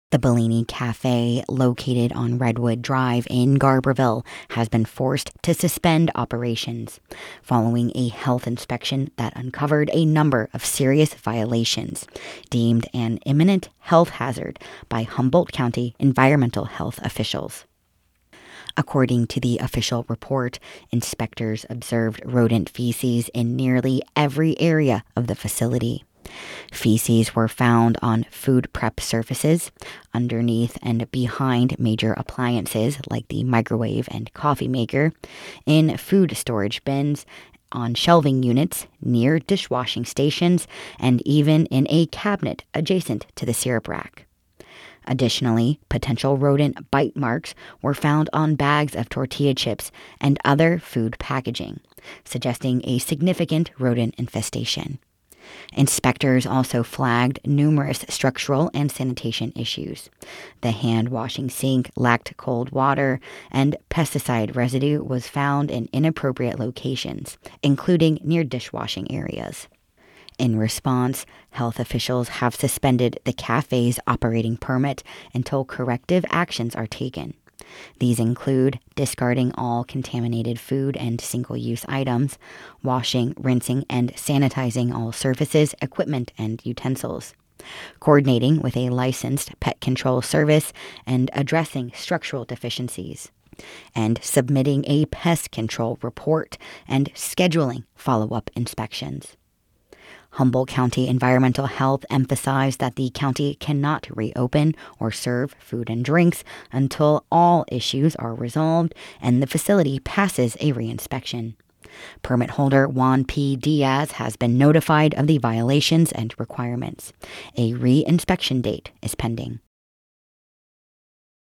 The Bellini Cafe, located on Redwood Drive in Garberville, has been forced to suspend operations following a health inspection that uncovered a number of serious violations, deemed an imminent health hazard by Humboldt County environmental health officials. According to the official report, inspectors observed rodent feces in nearly every area of the facility. Feces were found on food prep surfaces, underneath and behind major appliances like the microwave and coffee maker, in food storage bins, on shelving units, near dishwashing stations, and even in a cabinet adjacent to the syrup rack. Additionally, potential rodent bite marks were found on bags of tortilla chips and other food packaging, suggesting a significant rodent infestation. Inspectors also flagged numerous structural and sanitation issues. The hand-washing sink lacked cold water, and pesticide residue was found in inappropriate locations, including near dishwashing areas. In response, health officials have suspended the cafe's operating permit until corrective actions are taken. These include discarding all contaminated food and single-use items, washing, rinsing, and sanitizing all surfaces, equipment, and utensils, coordinating with a licensed pet control service and addressing structural deficiencies, and submitting a pest control report and scheduling follow-up inspections. Humboldt County Environmental Health emphasized that the county cannot reopen or serve food and drinks until all issues are resolved and the facility passes a reinspection. Permit holder Juan P. Diaz has been notified of the violations and requirements. A reinspection date is pending.